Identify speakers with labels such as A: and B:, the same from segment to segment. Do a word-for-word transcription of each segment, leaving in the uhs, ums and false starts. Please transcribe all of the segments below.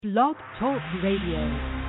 A: Blog Talk Radio.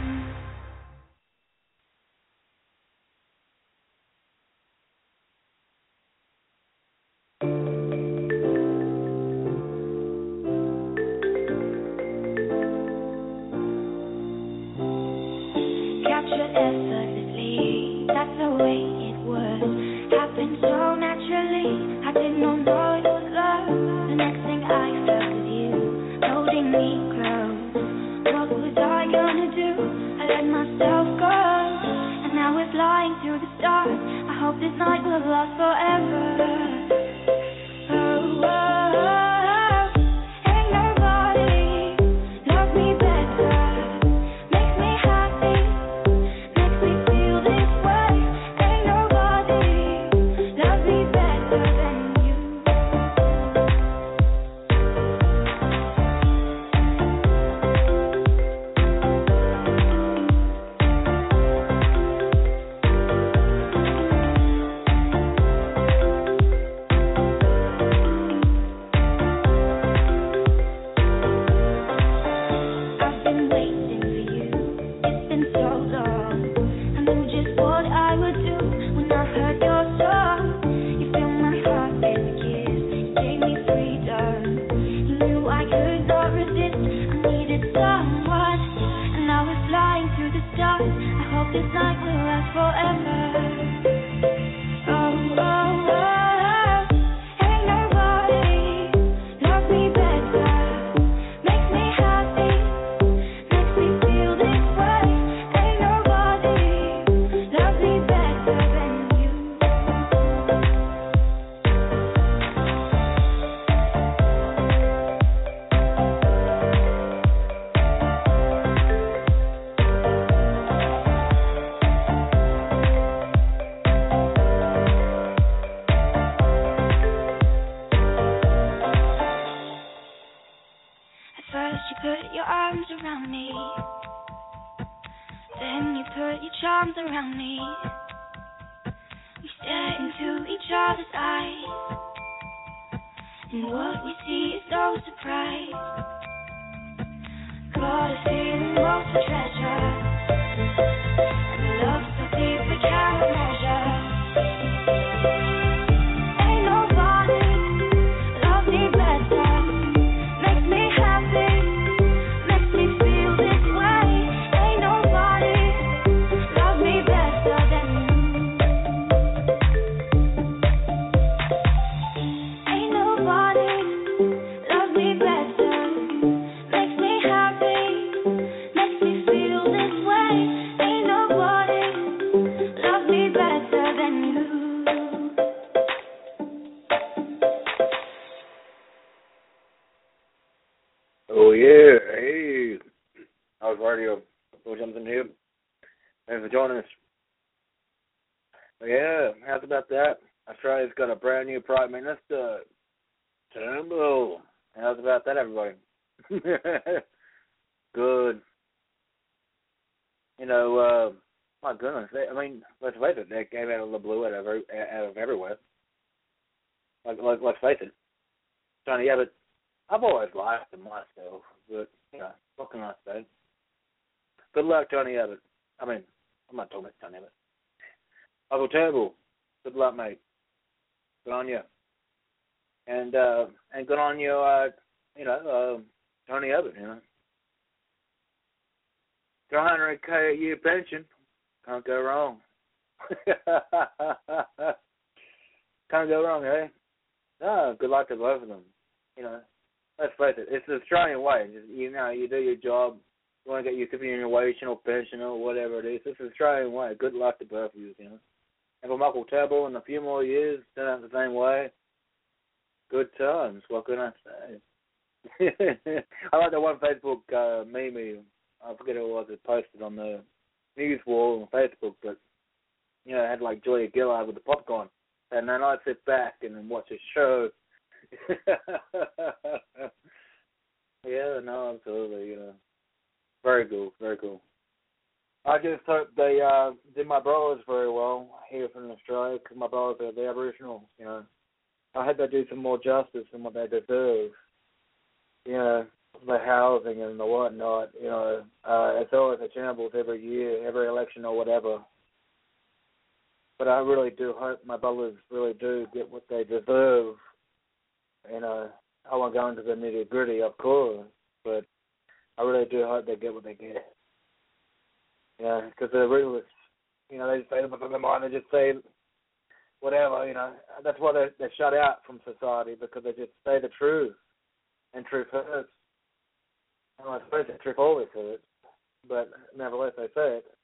B: Australia's got a brand new Prime Minister, Turnbull. How's about that, everybody? Good. You know, uh, my goodness. They, I mean, let's face it, they came out of the blue out of, out of everywhere. Like, like, let's face it. Tony Abbott, I've always liked him myself, but, you know, what can I say? Good luck, Tony Abbott. I mean, I'm not talking about Tony Abbott. Uncle Turnbull, good luck, mate. Good on you. And uh, and good on you, uh, you know, uh, Tony Abbott, you know. three hundred K a year pension. Can't go wrong. Can't go wrong, eh? No, good luck to both of them. You know, let's face it, it's the Australian way. Just, you know, you do your job, you want to get your superannuation or pension or whatever it is. It's the Australian way. Good luck to both of you, you know. And for Michael Turnbull in a few more years, turn out the same way. Good times. What can I say? I like that one Facebook uh, meme. I forget who it was. It posted on the news wall on Facebook, but you know, it had like Julia Gillard with the popcorn, and then I'd sit back and then watch a show. Yeah, no, absolutely. You know, very cool, very cool. I just hope they uh, did my brothers very well here from Australia, because my brothers are the Aboriginals, you know. I hope they do some more justice than what they deserve. You know, the housing and the whatnot, you know, uh, it's always a shambles every year, every election or whatever. But I really do hope my brothers really do get what they deserve. You know, I won't go into the nitty gritty, of course, but I really do hope they get what they get. Yeah, because the realists, you know, they just say what's on their mind. They just say whatever, you know. That's why they're, they're shut out from society, because they just say the truth, and truth hurts. And I suppose the truth always hurts, but nevertheless they say it.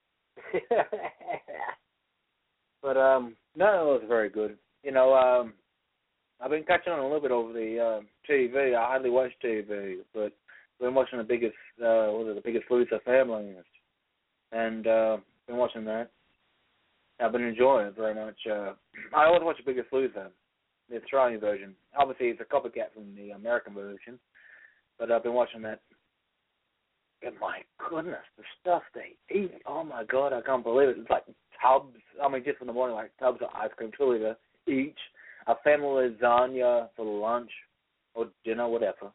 B: But um, no, it was very good. You know, um, I've been catching on a little bit over the uh, T V. I hardly watch T V, but I've been watching the biggest, uh, what is it, the Biggest Loser family, and uh, been watching that. I've been enjoying it very much. Uh, I always watch the Biggest Loser, the Australian version. Obviously, it's a copycat from the American version, but I've been watching that. And my goodness, the stuff they eat! Oh my God, I can't believe it. It's like tubs. I mean, just in the morning, like tubs of ice cream, two liter each. A family lasagna for lunch or dinner, whatever.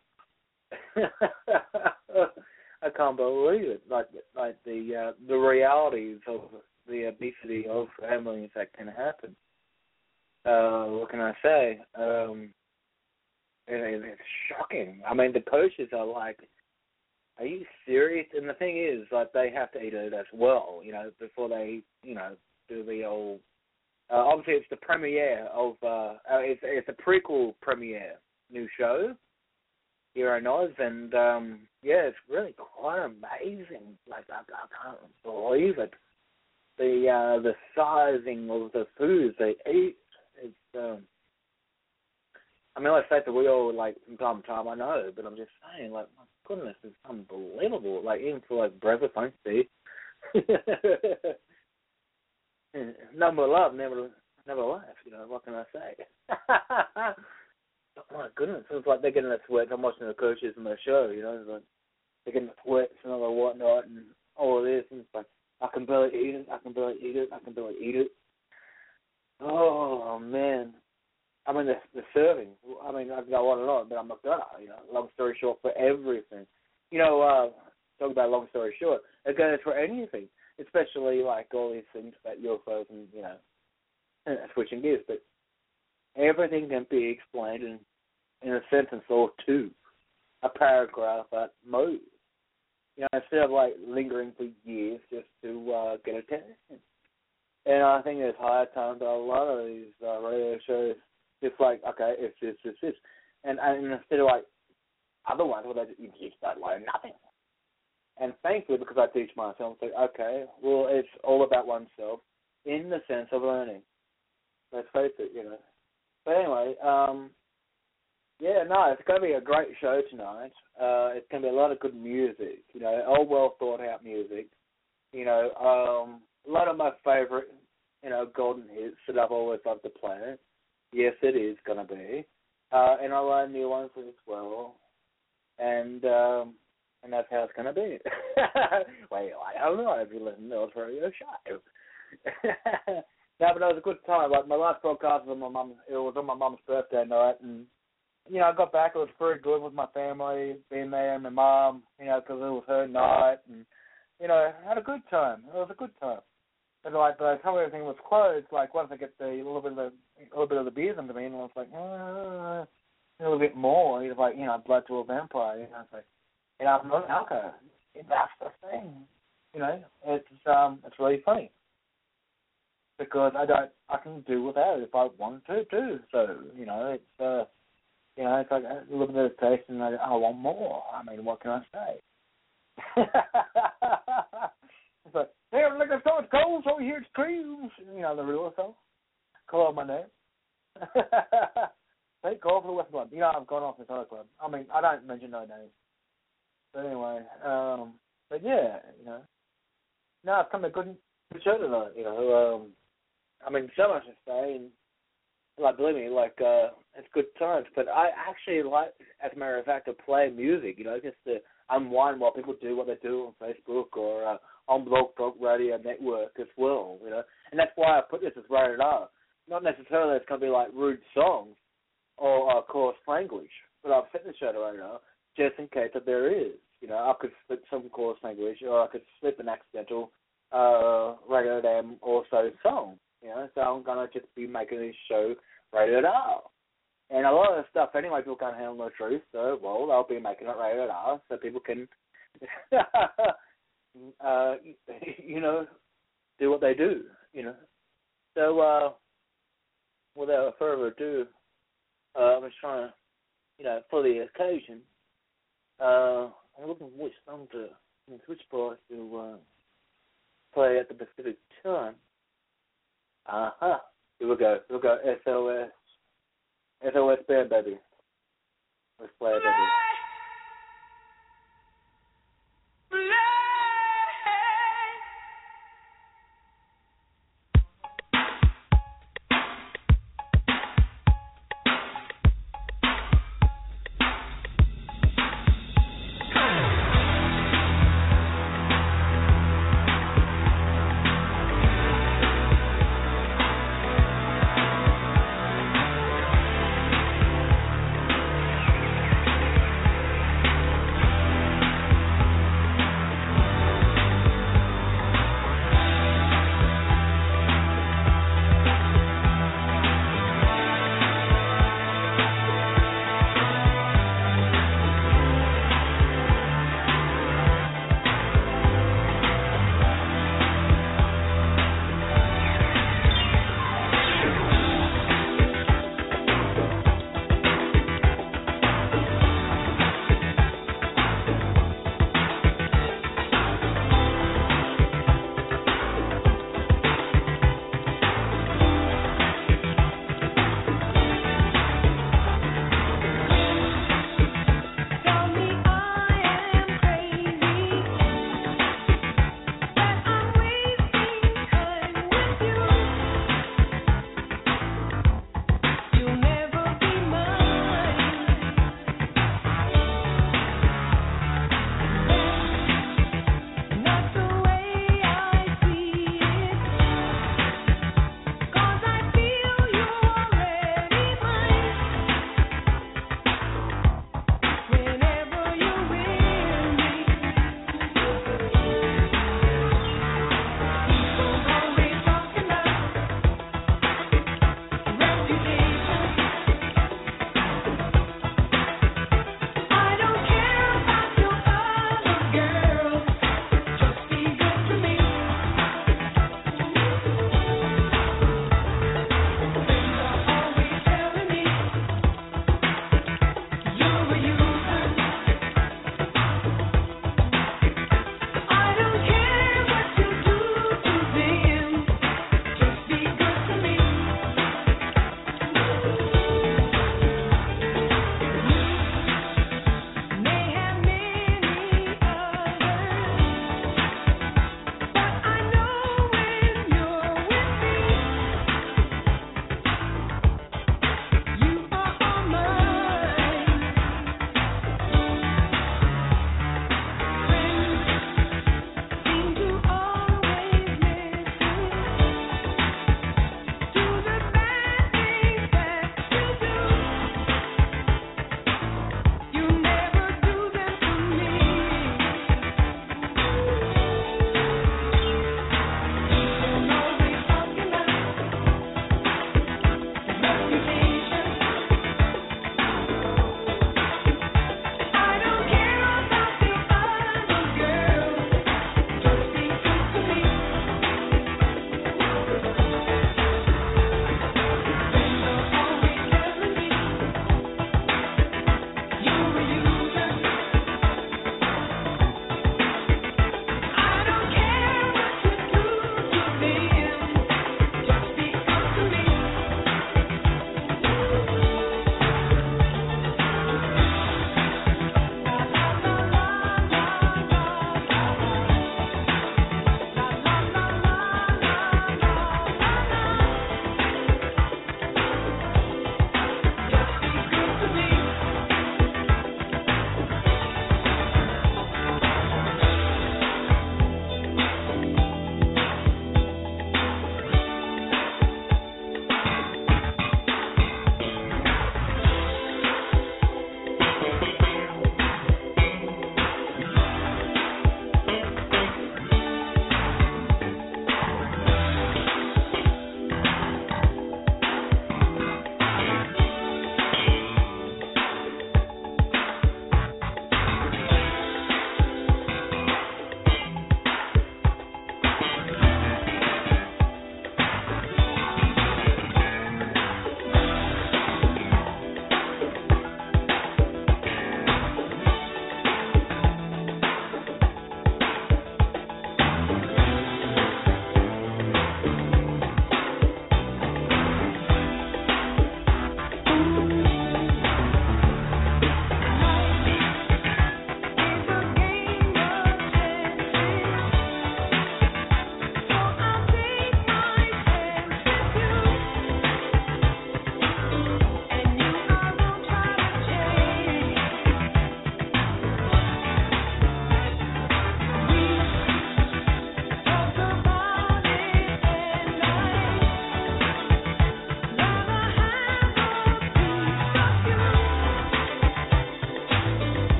B: I can't believe it. Like, like the uh, the realities of the obesity of families that can happen. Uh, what can I say? Um, it, it's shocking. I mean, the coaches are like, "Are you serious?" And the thing is, like, they have to eat it as well, you know, before they, you know, do the old. Uh, obviously, it's the premiere of. Uh, uh, it's it's a prequel premiere new show here in Oz, and um, yeah, it's really quite amazing. Like, I, I can't believe it. The uh, the sizing of the foods they eat. It's. Um, I mean, let's say that we all, like, from time to time, I know, but I'm just saying, like, my goodness, it's unbelievable. Like, even for, like, breakfast, don't see. Number love, never never left, you know, what can I say? Oh, my goodness, it's like they're getting the sweats. I'm watching the coaches in the show, you know, it's like they're getting the sweats and all the whatnot and all of this, and it's like, I can barely eat it, I can barely eat it, I can barely eat it. Oh, man. I mean, the, the serving, I mean, I can go on and on, but I'm not gonna, you know, long story short, for everything. You know, uh, talk about long story short, it goes for anything, especially, like, all these things about U F Os and, you know, switching gears, but everything can be explained in, in a sentence or two, a paragraph at most. You know, instead of, like, lingering for years just to uh, get attention. And I think there's high time that a lot of these uh, radio shows, it's like, okay, it's this, this, this. And, and instead of, like, other ones where they just, you just don't learn nothing. And thankfully, because I teach myself, it's like, okay, well, it's all about oneself in the sense of learning. Let's face it, you know. But anyway, um, yeah, no, it's going to be a great show tonight. Uh, it's going to be a lot of good music, you know, all well thought out music. You know, um, a lot of my favorite, you know, golden hits that I've always loved to play. Yes, it is going to be. Uh, and I'll learn new ones as well. And um, and that's how it's going to be. Wait, I don't know if you listen to the radio show. No, but it was a good time. Like, my last broadcast was on my mum. It was on my mum's birthday night, and you know, I got back. It was very good with my family, being there, and my mum. You know, because it was her night, and you know, I had a good time. It was a good time. And like, by the time everything was closed, like once I get the a little bit of the a little bit of the beers into me, and I was like, uh, a little bit more. He was like, you know, blood to a vampire. You know, it's like, you know, I'm not alcohol. That's the thing. You know, it's um, it's really funny. Because I don't, I can do without it if I want to too. So you know, it's uh, you know, it's like a little bit of taste, and I, I want more. I mean, what can I say? It's like, hey, look, it's so cold over here. It's creams. You know, the real song. Call out my name. Hey, call for the West Club. You know, I've gone off this other club. I mean, I don't mention no names. But anyway, um, but yeah, you know, no, it's come a good, good show tonight. You know, um. I mean, so much to say, and like, believe me, like, uh, it's good times. But I actually like, as a matter of fact, to play music, you know, just to unwind while people do what they do on Facebook or uh, on Blog Talk Radio Network as well, you know. And that's why I put this as rated R. Not necessarily it's going to be like rude songs or uh, coarse language, but I've set the show to rated R just in case that there is. You know, I could slip some course language, or I could slip an accidental uh, rated M or so song. You know, so I'm gonna just be making this show rated R. And a lot of the stuff anyway, people can't handle the truth, so well, I'll be making it rated R so people can, uh, you know, do what they do. You know, so uh, without further ado, uh, I'm just trying to, you know, for the occasion. Uh, I'm looking for which song to, which part to uh, play at the Pacific time. Uh huh. Here we go. Here we go. S O S. S O S Band, baby. Let's play it, baby.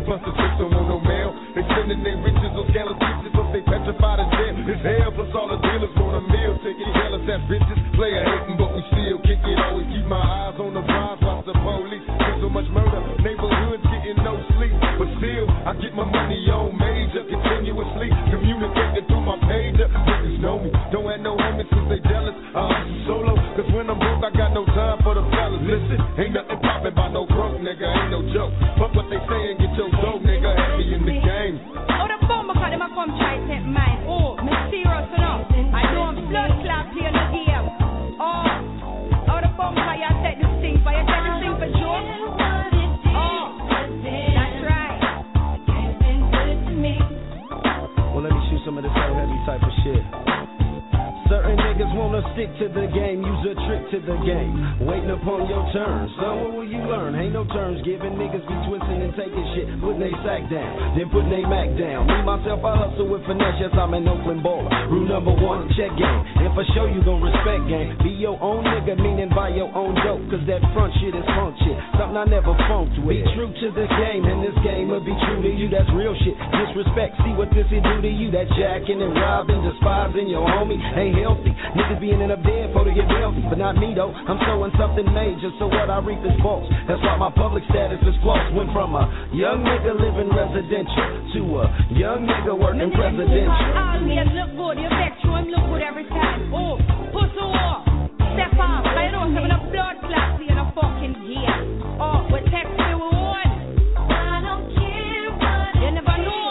C: busting tricks, don't want no mail. They sending their riches on scandalous bitches, so they petrified as jail. It's hell, plus all the dealers want a meal ticket. Jealous ass bitches, player hating, but we still kick it. Always keep my eyes on the prize, watch the police. There's so much murder, neighborhoods getting no sleep. But still, I get my money on major, continuously communicating through my pager. Niggas know me, don't have no homies cause they jealous. I hustle solo, cause when I'm broke, I got no time for the fellas. Listen, ain't nothing poppin' by no broke nigga, ain't no joke. Fuck what they say and get your dough, nigga, happy in the game.
D: Oh, the bomb, because them a come try to take mine. Oh, me serious enough. I know I'm blood clot playing the game. Oh, oh, the bomb, because you take this thing, but you take this thing for joke. Oh, that's right.
E: Well, let me shoot some of this old heavy type of shit. Certain niggas wanna stick to the game, use a trick to the game, waiting upon your turn. Son, what will you learn? Ain't no terms given. Niggas be twisting and taking shit, putting they sack down, then putting they Mac down. Me, myself, I hustle with finesse, yes, I'm an Oakland baller. Rule number one, check game. And for sure you gon' respect game. Be your own nigga, meaning buy your own dope, cause that front shit is funk shit. Something I never funked with. Be true to the game, and this game will be true to you, that's real shit. Disrespect, see what this will do to you. That jacking and robbing, despising your homie ain't healthy. Niggas be ending up dead before they get wealthy, but not me though. I'm sowing something major, so what I reap is false. That's why my public status is false. Went from a young nigga living residential to a young nigga working presidential.
D: All me look good, you vex you him look good every time. Oh, push off, step off. I know I'm a blood clot in a fucking gear. Oh, we text me we won. I don't care what you never know.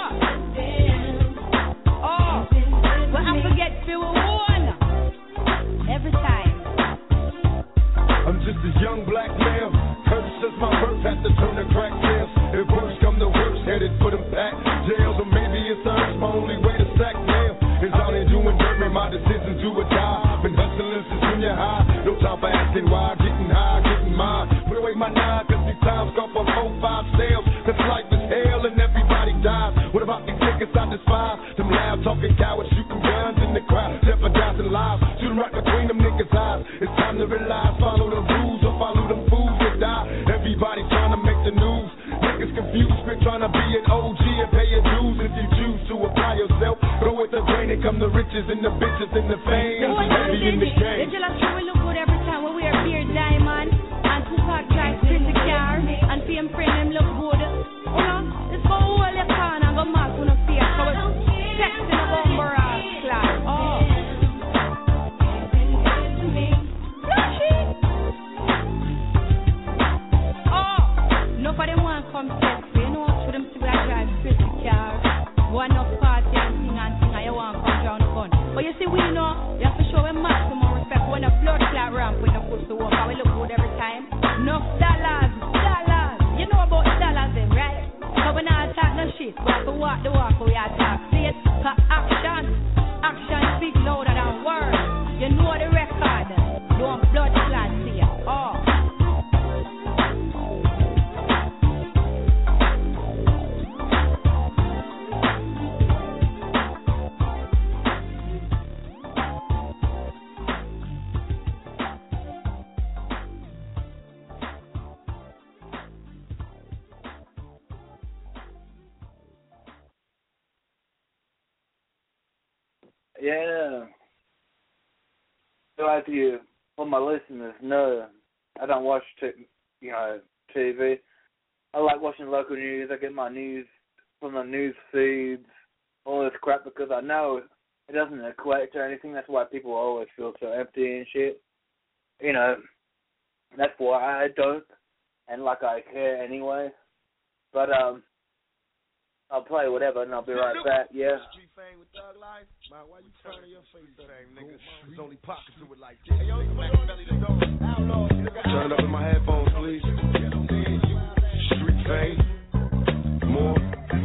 D: Oh, but I forget we won. Every time.
C: I'm just a young black male. Hurt since my birth, had to turn to crack sales. If worse come to worse, headed for them back jails. Or maybe it's urge, my only way to sack mail is out here doing dirt, make my decisions do or die. Been hustling since junior high. No time for asking why. Getting high, getting mine. Put away my nine, cause these times go for four, five sales. Cause life is hell and everybody dies. What about these niggas I despise? Them loud talking cowards shooting guns in the crowd, jeopardizing lives. Shooting right between them niggas' eyes. It's time to realize, follow the rules or follow them fools that die. Everybody trying to make the news. Niggas confused, been trying to be an O G and pay your dues. If you choose to apply yourself, go with the grain and come the riches and the bitches and the fame. Heavy in the game.
D: They just we look good every time when we are beer diamond and Tupac drive pretty car and fame friend them look good. You know, it's for all your can and go mad for no fear. So it's texting a bomber class. Oh. Nobody want to come test me, you know, for them to drive pretty car. Go enough party and sing and sing and you want to come down the gun. But you see, we know, you have to show them maximum respect. When a blood clot ramp, we don't put to work, and we look good every time. Enough dollars, dollars. You know about dollars then, right? But we not talk no shit. We have to walk the walk, we have to talk straight. Cause action, action speak louder than words. You know the record. You want blood clot here. Oh.
B: Yeah. So as you, well, my listeners know, I don't watch, t- you know, T V. I like watching local news. I get my news from the news feeds, all this crap, because I know it doesn't equate to anything. That's why people always feel so empty and shit. You know, that's why I don't, and like I care anyway. But, um, I'll play whatever and I'll be right back, yeah.
C: Street fame with Thug Life? Man, why you turning your face up? Nigga, there's only pockets to it like this. Hey, yo, turn it up in my headphones, please. Street fame. More.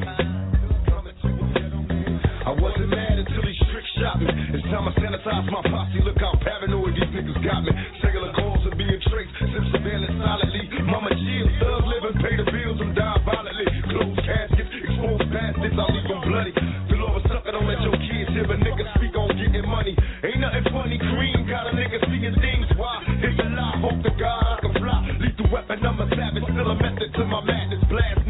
C: I wasn't mad until these tricks shot me. It's time I sanitize my posse. Look how paranoid these niggas got me. Cellular calls are being traced. Sip surveillance solidly. Mama chill, thug living, pay the bills, I'm dying violently. Closed caskets, exposed bastards, I'll leave them bloody. Feel over sucker, don't let your kids hear a nigga speak on getting money. Ain't nothing funny, cream, got a nigga seeing things. Why? Hear you lie, hope to God I can fly. Lethal weapon, I'm a savage, still a method to my madness. Blast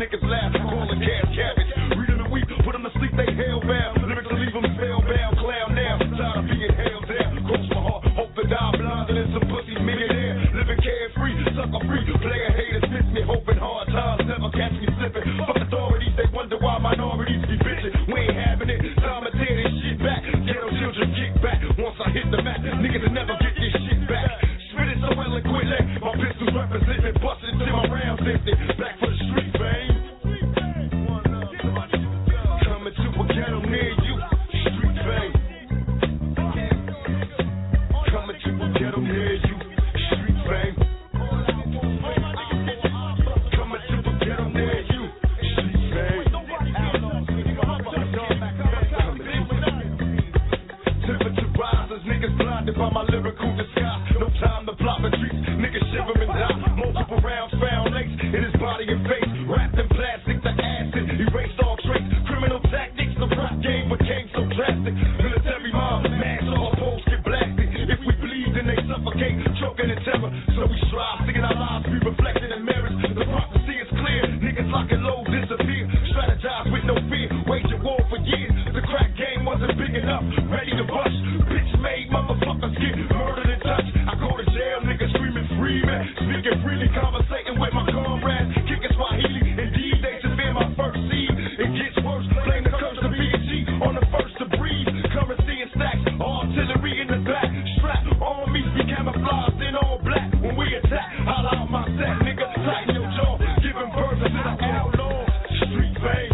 C: up, ready to bust. Bitch made motherfuckers get murdered and touched. I go to jail, niggas screaming free, man. Speaking freely, conversating with my comrades. Kicking Swahili, indeed, they severe my first seed. It gets worse, blame the curse of B and G on the first to breathe. Currency and stacks, artillery in the back. Strap on me, we camouflaged in all black. When we attack, holla out my set, nigga, tighten your jaw. Giving birth to the outlaw. Street fame.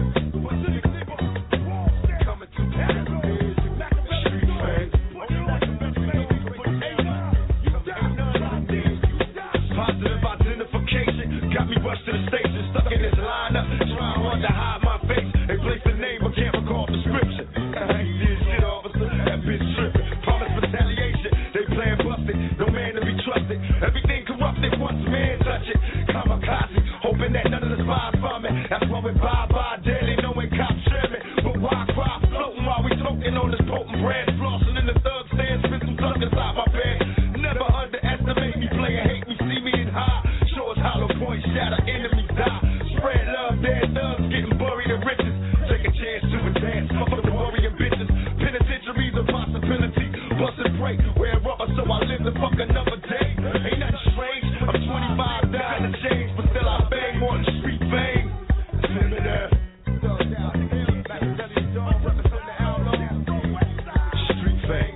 C: Coming to street fame. Positive identification got me rushed to the station, stuck in this lineup, trying hard to hide my face. They placed the name but can't recall description. I ain't did shit, officer. That bitch tripping. Promise retaliation. They playing busted. No man to be trusted. Everything corrupted once man touch it. Kamikaze, hoping that none of the spies find me. That's why we bye bye daily, knowing cops share me. But why cry floating while we toting on this potent brand? Flossing in the thug stand, spit some tuck inside my bed. Never underestimate me, player hate me, see me in high. Show us hollow points, shatter enemies die. Spread love, dead thugs getting buried in riches. Take a chance to advance, fuck up the worrying bitches. Penitentiaries a possibility, bust and break. Wear rubber so I live to fuck another day. Ain't nothing strange, I'm twenty-five dying to change, but still I bang more than street fame. Slim it up. Street fame.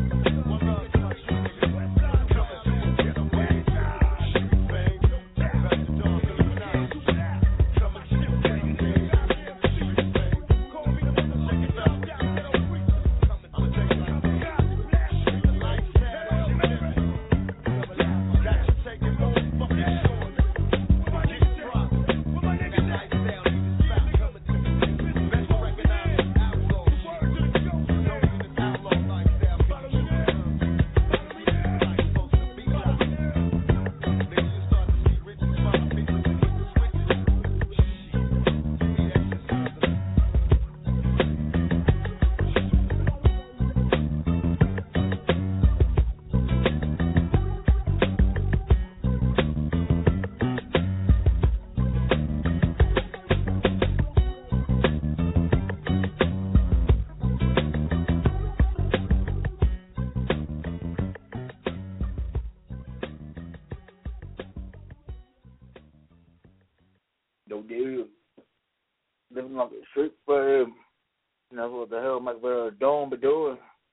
B: No deal. Living like a street babe. You know what the hell Mike Vera Dome be doing?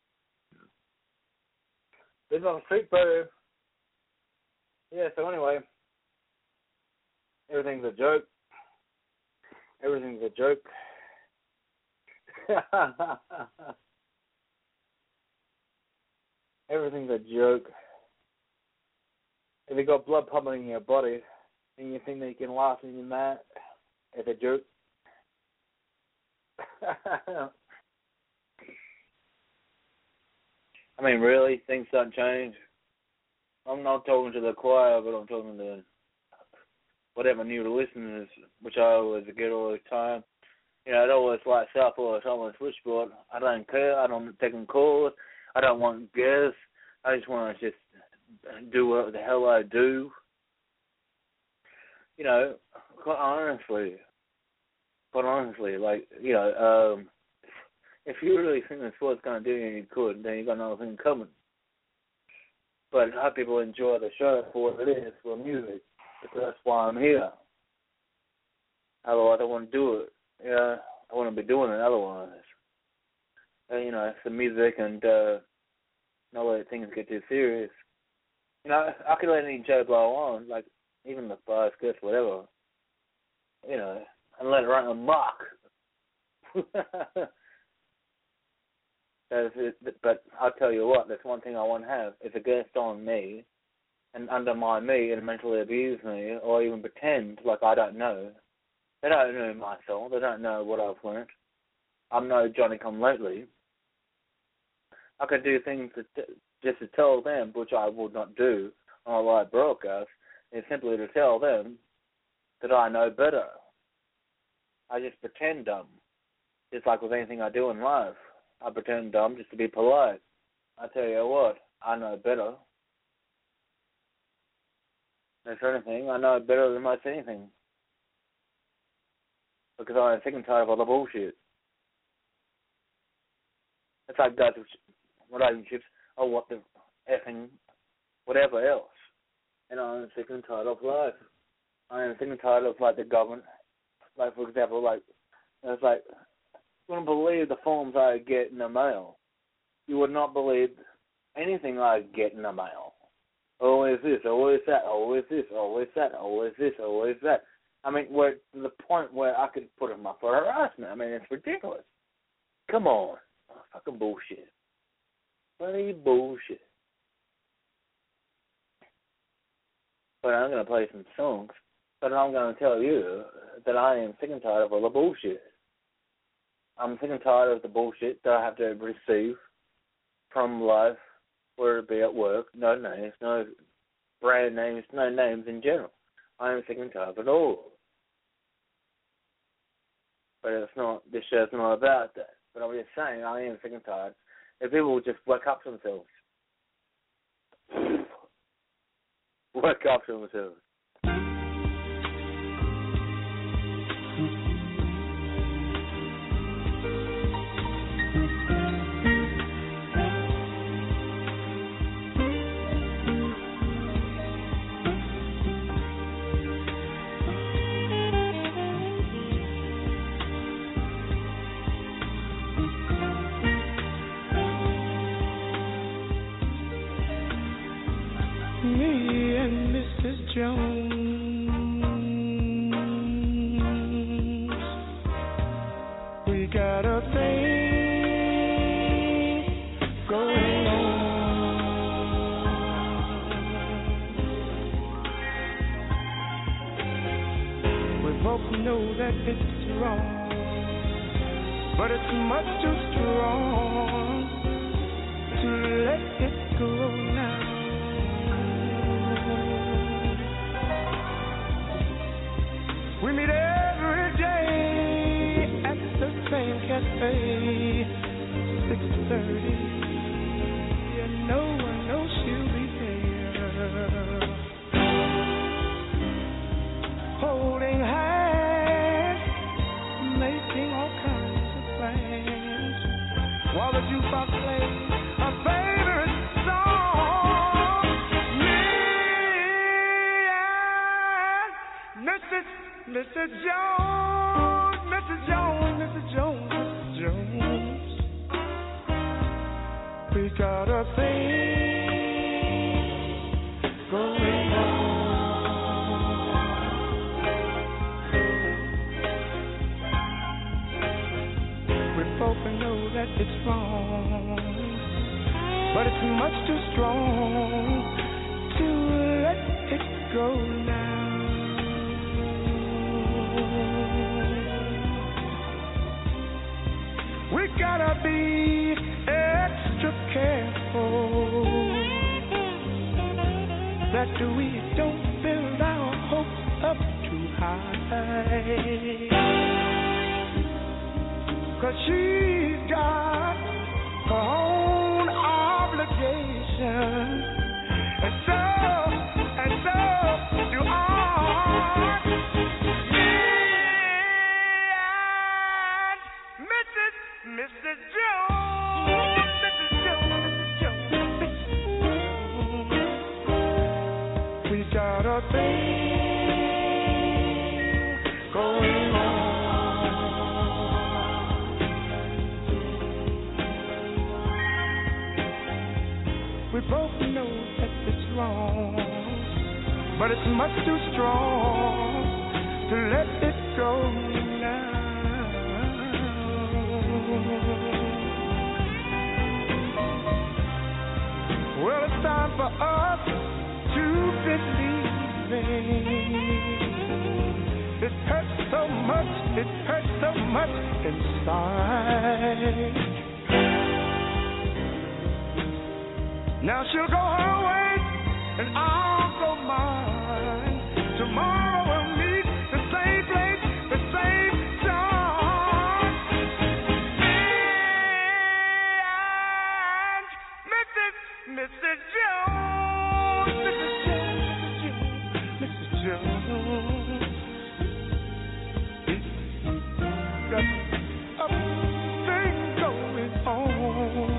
B: Living like a street babe. Yeah, so anyway. Everything's a joke. Everything's a joke. Everything's a joke. If you got blood pumping in your body, and you think that you can laugh and you're mad, it's a joke. I mean, really, things don't change. I'm not talking to the choir, but I'm talking to whatever new listeners, which I always get all the time. You know, it always lights up all the time on the switchboard. I don't care. I don't take calls. I don't want guests. I just want to just do what the hell I do. You know, quite honestly, quite honestly, like, you know, um, if you really think this was going to do you any good, then you got another thing coming. But I hope people enjoy the show for what it is, for music, because that's why I'm here. Otherwise, I wouldn't do it. Yeah, I wouldn't be doing it otherwise. And, you know, it's the music and uh, not let things get too serious. You know, I could let any Joe blow on, like, even the five skirts, whatever, you know, and let it run amok. But I'll tell you what, that's one thing I won't have. If a guest on me and undermine me and mentally abuse me or even pretend like I don't know, they don't know my soul, they don't know what I've learned. I'm no Johnny-come-lately. I could do things to t- just to tell them, which I would not do on a live broadcast, is simply to tell them that I know better. I just pretend dumb. Just like with anything I do in life. I pretend dumb just to be polite. I tell you what, I know better. If anything, I know better than most anything. Because I'm sick and tired of all the bullshit. if I go through relationships, I want the effing whatever else. And I'm sick and tired of life. I am sick and tired of, like, the government. Like, for example, like, it's like, you wouldn't believe the forms I get in the mail. You would not believe anything I get in the mail. Always this, always that, always this, always that, always this, always that. I mean, we're to the point where I could put them up for harassment. I mean, it's ridiculous. Come on. Oh, fucking bullshit. Bloody bullshit. But I'm going to play some songs, but I'm going to tell you that I am sick and tired of all the bullshit. I'm sick and tired of the bullshit that I have to receive from life, whether it be at work, no names, no brand names, no names in general. I am sick and tired of it all. But it's not, this show's not about that. But I'm just saying, I am sick and tired. If people would just wake up to themselves. Wake up to themselves.
F: Jones, we got a thing going on. We both know that it's wrong, but it's much too strong to let it go now. We meet every day at the same cafe, six thirty, and no one knows she'll be there. Holding hands, making all kinds of plans, while the jukebox plays a favorite song. Me and Missus Missus Jones, Missus Jones, Missus Jones, Missus Jones, we got a thing going on. We both know that it's wrong, but it's much too strong to let it go now. We gotta be extra careful that we don't build our hopes up too high, 'cause she's got her own obligations, and so, and so do I. Missus Jones, Missus Jones, Missus Jones, we got a thing going on. We both know that it's wrong, but it's much too strong to let it go now. Well, it's time for us to believe it. It hurts so much, it hurts so much inside. Now she'll go her way and I'll go mine. Tomorrow we'll meet the same place, the same time. And Missus Missus Jones, Missus Jones, Missus Jones, Missus Jones, got a thing going on.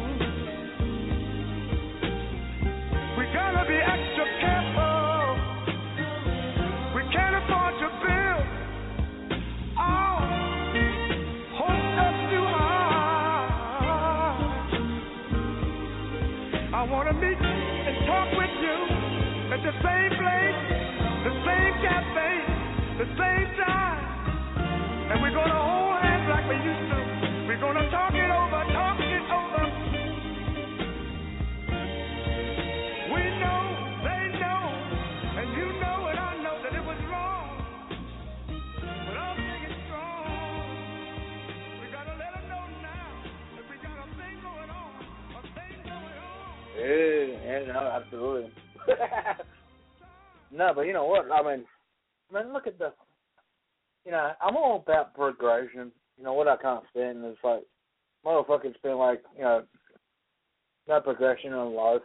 F: We're gonna talk it over, talk it over. We know, they know, and you know and I know that it was wrong. But I'll take it strong. We gotta let them know now that we got a thing going on, a thing going on.
B: Yeah, yeah, no, absolutely. No, but you know what? I mean, I mean, look at the, you know, I'm all about progression. You know, what I can't stand is like, motherfuckers been like, you know, no progression in life.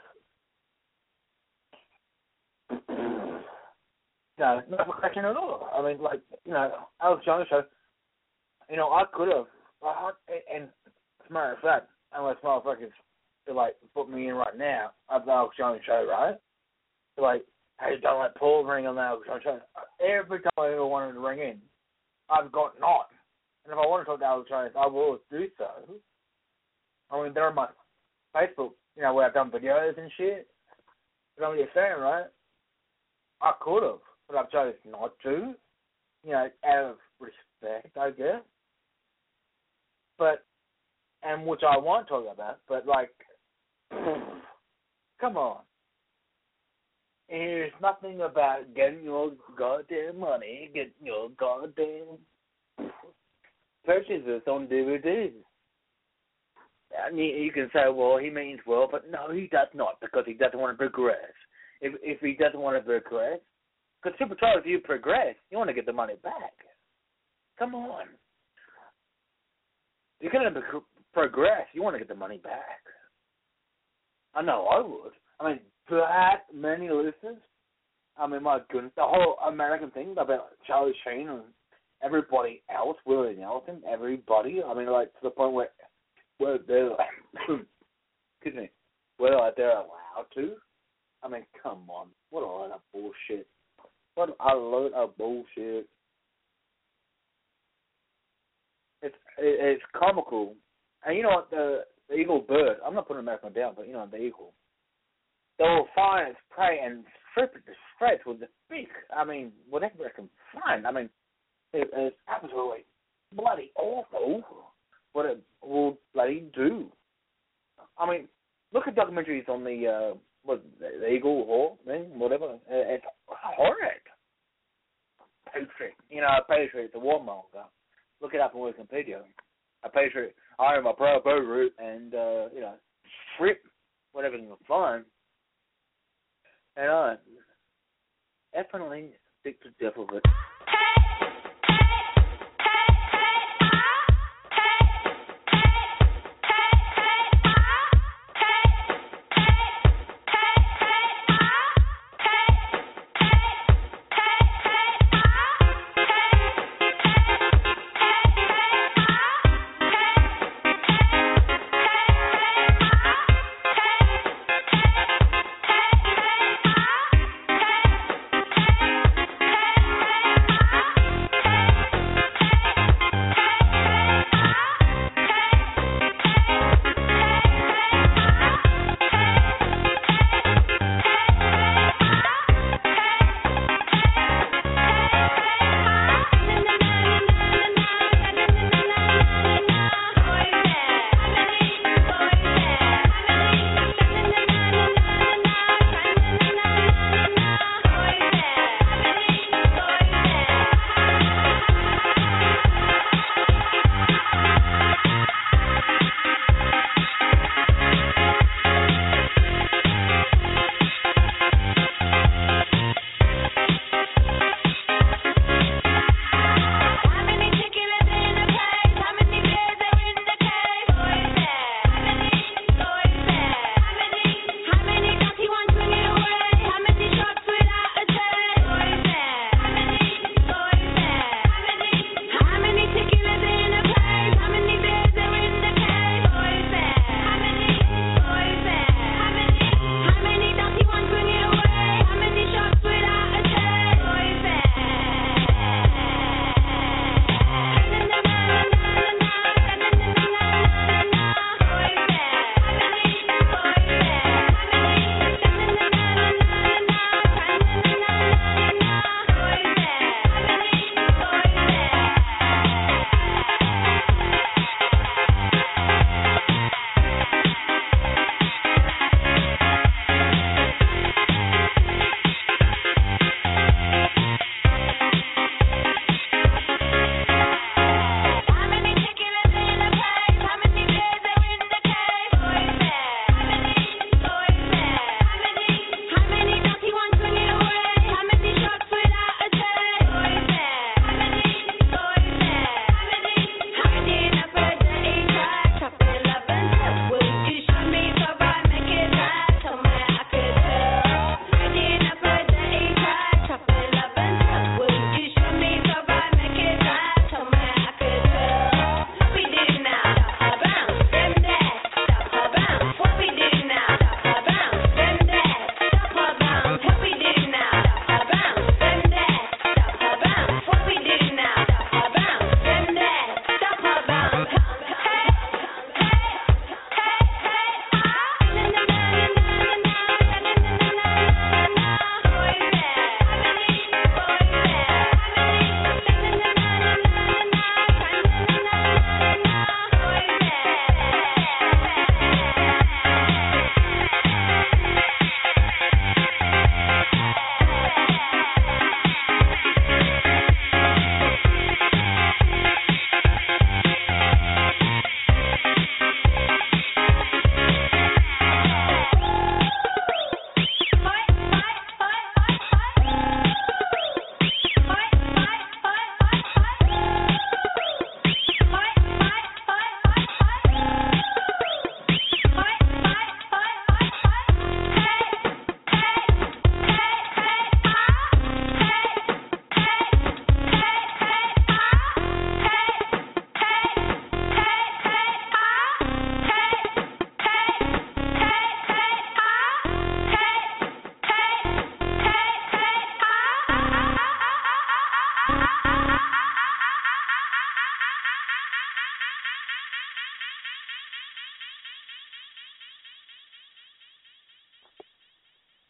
B: No, no progression at all. I mean, like, you know, Alex Jones show, you know, I could have, and as a matter of fact, unless motherfuckers feel like put me in right now, I've the Alex Jones show, right? They're like, hey, don't let Paul ring on the Alex Jones show. Every time I ever wanted to ring in, I've got not. And if I want to talk to Alex Jones, I will do so. I mean, they're on my Facebook, you know, where I've done videos and shit. But I'm just saying, right? I could have, but I've chosen not to. You know, out of respect, I guess. But, and which I won't talk about, but like, come on. There's nothing about getting your goddamn money, getting your goddamn purchases on D V Ds. I mean, you can say, well, he means well, but no, he does not, because he doesn't want to progress. If if he doesn't want to progress, because Supercharged, if you progress, you want to get the money back. Come on. If you're going to progress, you want to get the money back. I know I would. I mean, that many listeners. I mean, my goodness, the whole American thing about Charlie Sheen and everybody else, Willie Nelson, everybody. I mean, like, to the point where, where they're like, excuse me, where like they're allowed to. I mean, come on, what a lot of bullshit. What a load of bullshit. It's it's comical, and you know what, the the eagle bird. I'm not putting American down, but you know the eagle. They will find its prey and strip it to shreds with the beak. I mean, whatever it can find. I mean, it, it's absolutely bloody awful what it will bloody do. I mean, look at documentaries on the uh, what the eagle hawk thing, whatever. It's horrid. Patriot, you know, a patriot, the warmonger. Look it up on Wikipedia. A patriot. I am a pro bird root and uh, you know, strip whatever you can find. And I definitely stick to death of it.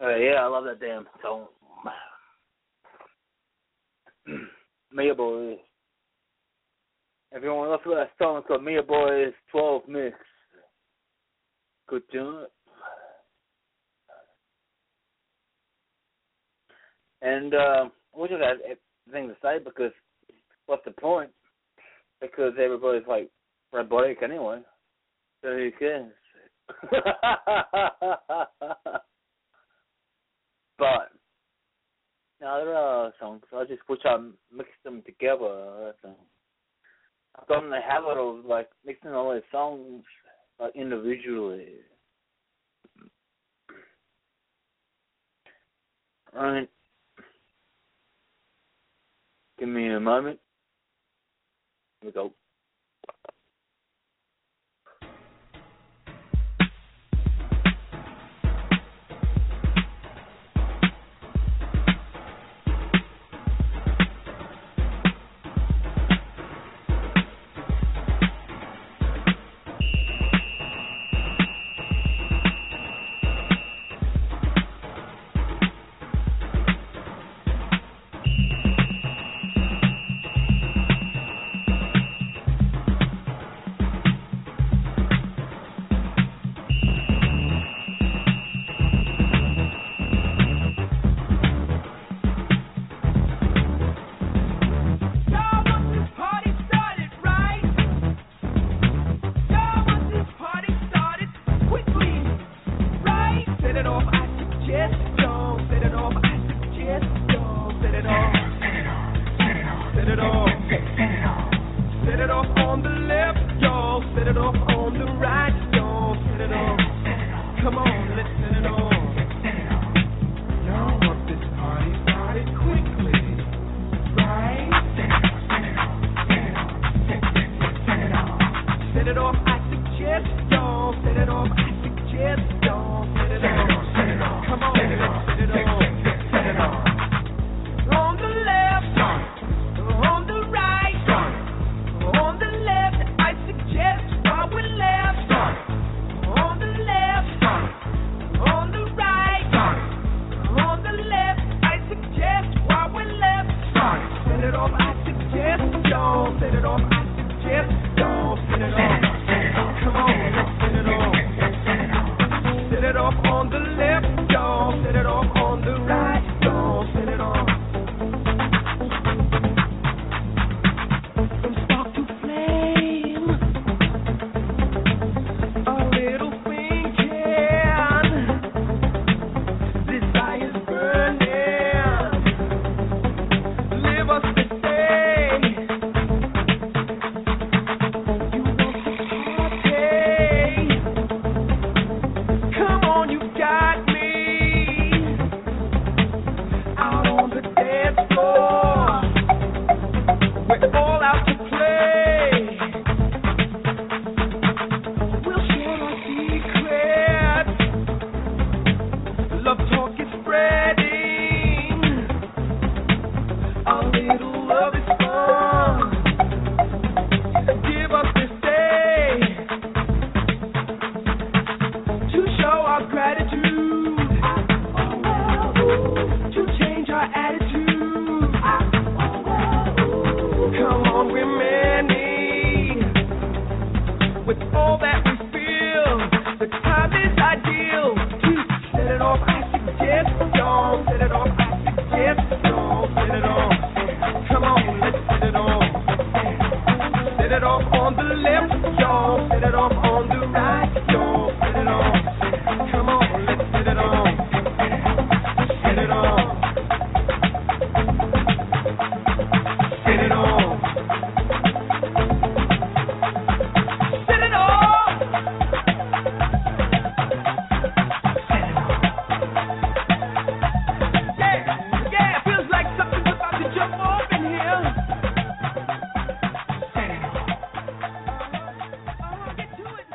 B: Uh, yeah, I love that damn song. Mia Boys. If you want to listen to that song, it's called Mia Boys twelve Mix. Good tune. And uh, we just got anything to say because what's the point? Because everybody's like red break anyway. So who cares? But now there are songs. I just wish I mixed them together. That's I've gotten the habit of like mixing all these songs like individually. Alright. Give me a moment. Here we go.
F: Do it.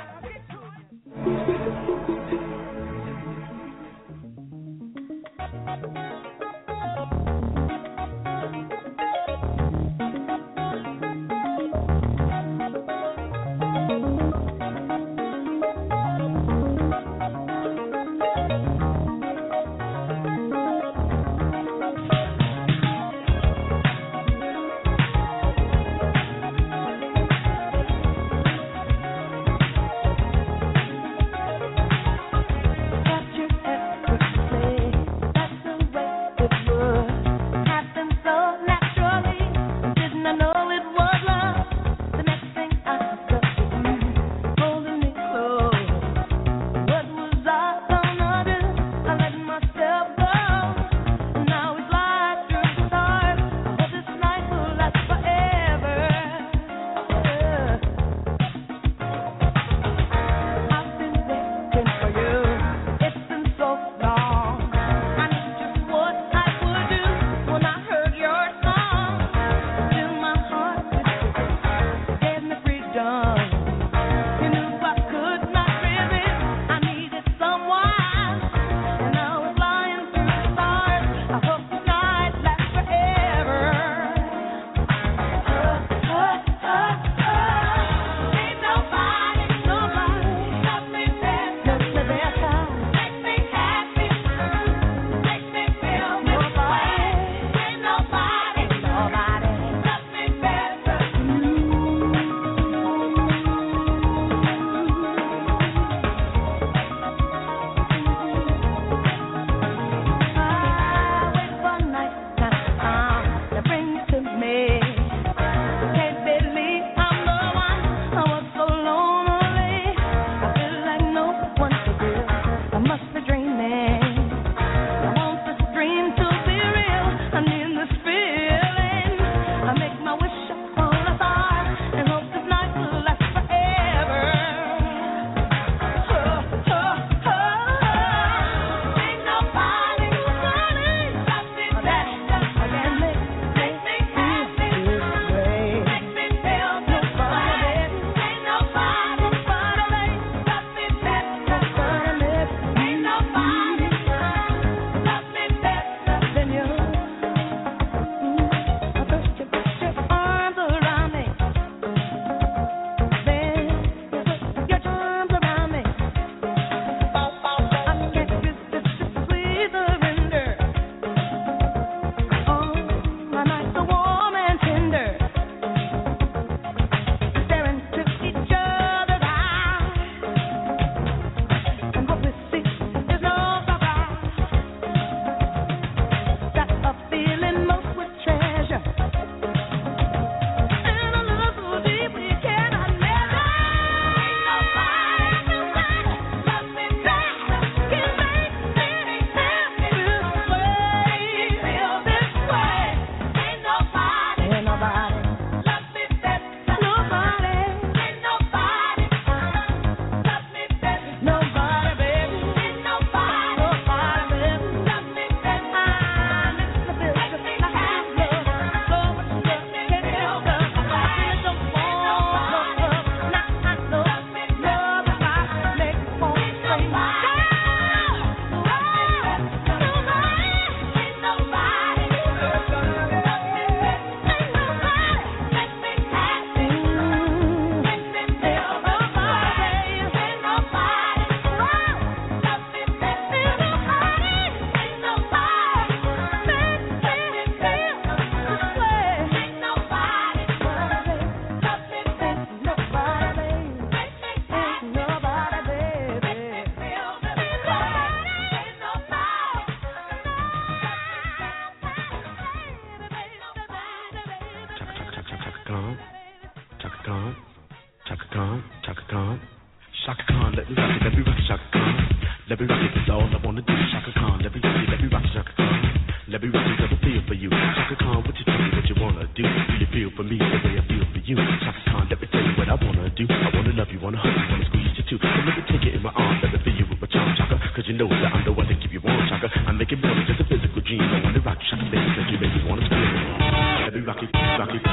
E: Chaka Khan, Chaka Khan. Chaka Khan, let me rock it, let me rock it, Chaka Khan. Let me rock it, that's all I wanna do. Chaka Khan, let me rock it, let me rock it, Chaka Khan. Let me rock it, cause I feel for you. Chaka Khan, what you tell me what you wanna do? Do you feel for me the way I feel for you? Chaka Khan, let me tell you what I wanna do. I wanna love you, wanna hug you, wanna squeeze you too. So let me take it in my arms, let me feel you with my charm, Chaka. Cause you know that I'm the one to keep you warm, Chaka. I make it more than just a physical dream. I wanna rock you, Chaka, baby, cause you make me wanna scream. Let me rock it, rock it.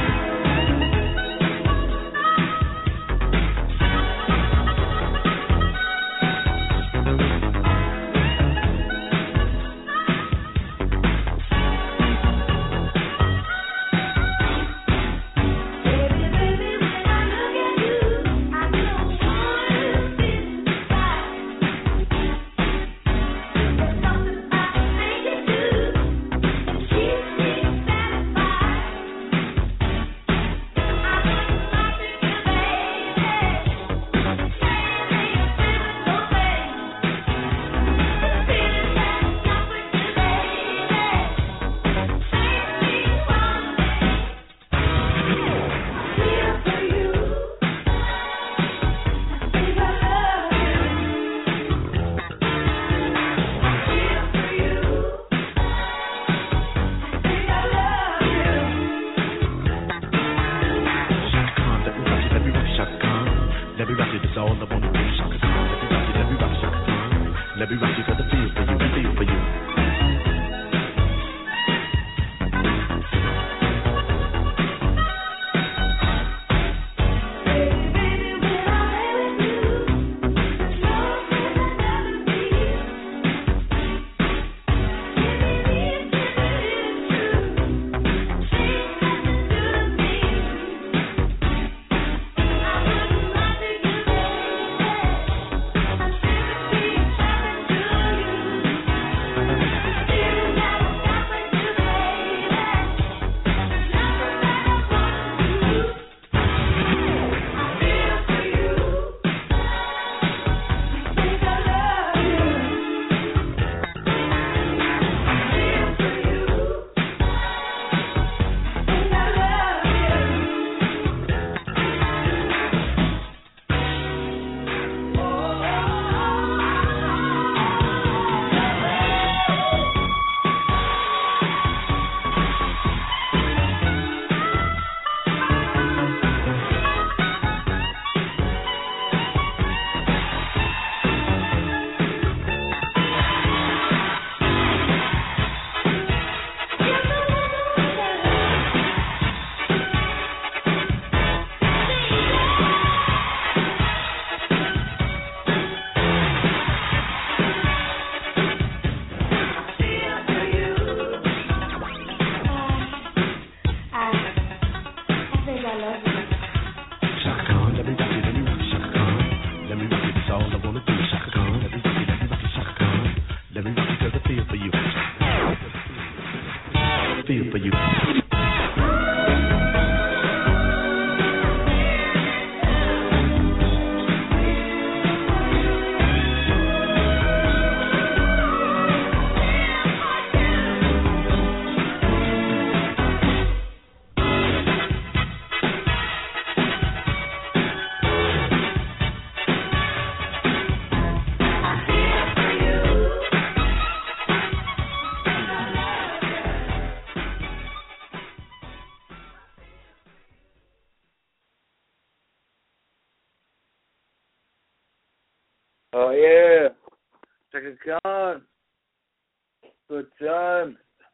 B: Oh yeah, Chaka Khan. Good time.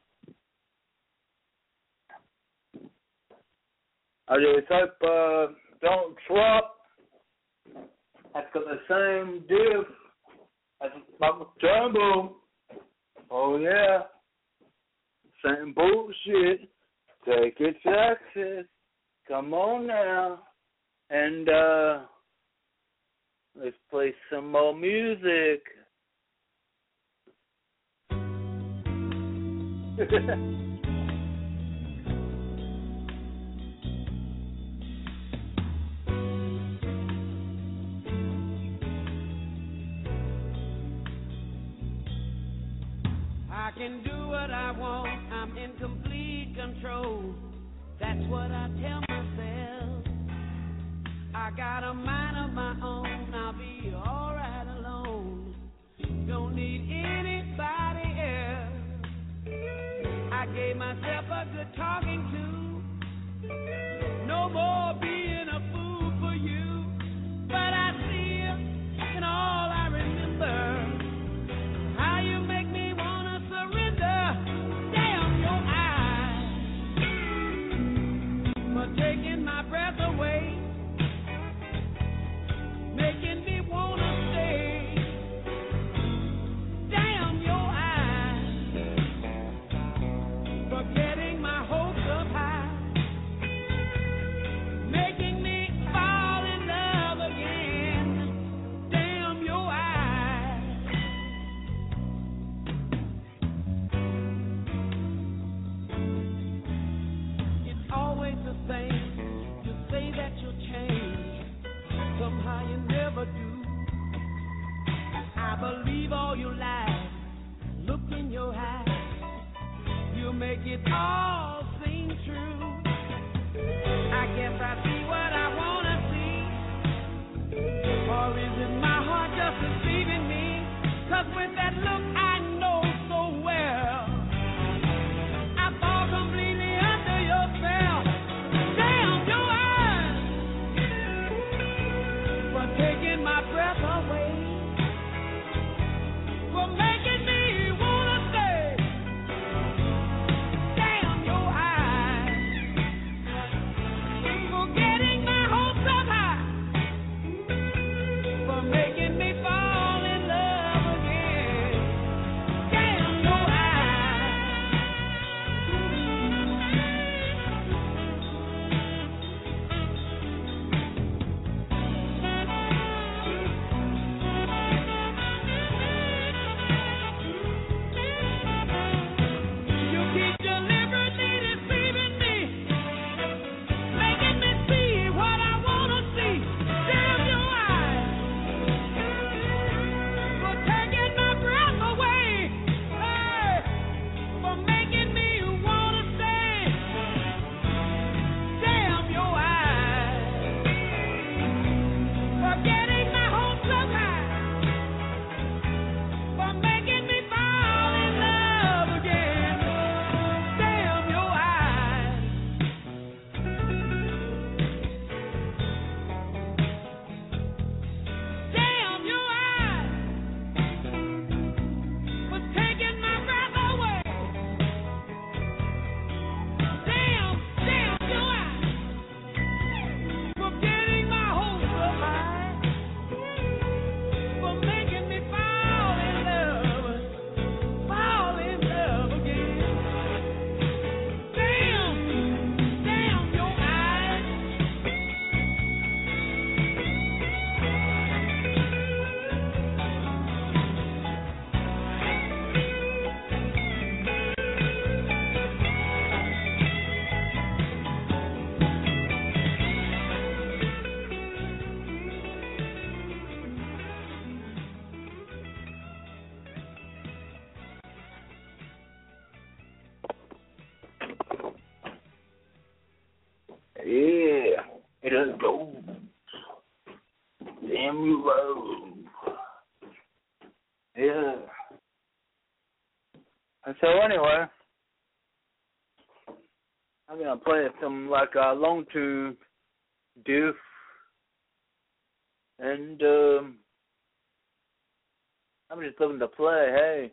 B: I just hope uh, don't drop. I've got the same diff as Mama Jumbo. Oh yeah, same bullshit. Take it, Texas. Come on now, and uh. let's play some more music.
G: I can do what I want. I'm in complete control. That's what I tell myself. I got a mind of my own, I'll be alright alone. Don't need anybody else. I gave myself a good talking to. No more being a fool for you. But I see it in all I remember. How you make me wanna surrender. Damn your eyes for taking my breath away. Making me wanna stay. Damn your eyes for getting my hopes up high. Making me fall in love again. Damn your eyes. It's always the same. You say that you'll change. Somehow you never do. I believe all your lies. Look in your eyes. You make it all seem true. I guess I see what I wanna see. Or is it my heart just deceiving me? 'Cause with that look I know so well, I fall completely under your spell. Damn your eyes for taking my breath away, for making me wanna stay. Damn your eyes for getting my hopes up high, for making me fall in love again. Damn your eyes. You keep deliberately deceiving me, making me see what I wanna see. Damn your eyes for taking my breath away, hey, for making me wanna stay. Damn your eyes for getting my hopes up high, for making me fall in love again. Damn your eyes. Damn your eyes for taking my breath away. Damn, damn your eyes for getting my hopes up high, for making me fall in love, fall in love again. Damn, damn your eyes.
B: Yeah, it does go. Damn you, road. Yeah. And so anyway, I'm gonna play some like a uh, long tune, doof, and um, I'm just looking to play. Hey.